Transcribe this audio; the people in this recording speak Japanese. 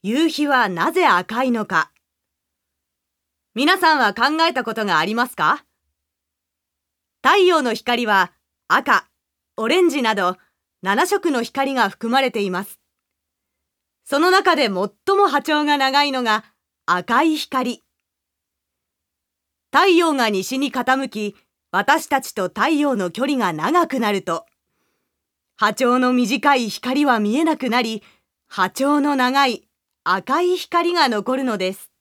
夕日はなぜ赤いのか。皆さんは考えたことがありますか？太陽の光は赤、オレンジなど7色の光が含まれています。その中で最も波長が長いのが赤い光。太陽が西に傾き、私たちと太陽の距離が長くなると、波長の短い光は見えなくなり、波長の長い赤い光が残るのです。